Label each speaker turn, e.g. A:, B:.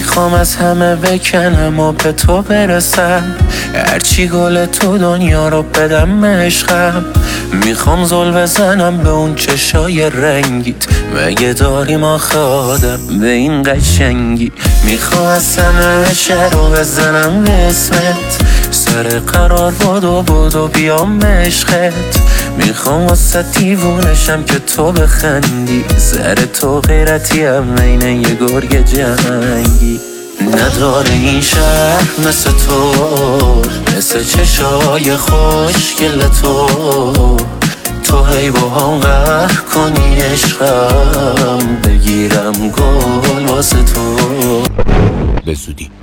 A: میخوام از همه بکنم و به تو برسم، هرچی گل تو دنیا رو بدم عشقم. میخوام زل بزنم به اون چشای رنگیت، مگه داریم آخه آدم به این قشنگی. میخوام از همه بشه رو بزنم به اسمت، سر قرار بدو بیام عشقت. میخوام واسه دیوونشم که تو بخندی، سر تو غیرتی هم اینه یه گرگ جنگی. نداره این شهر مثل تو، مثل چشای خوشگل تو. تو هی با هم قهر کنی عشقم، بگیرم گل واسه تو.
B: به زودی.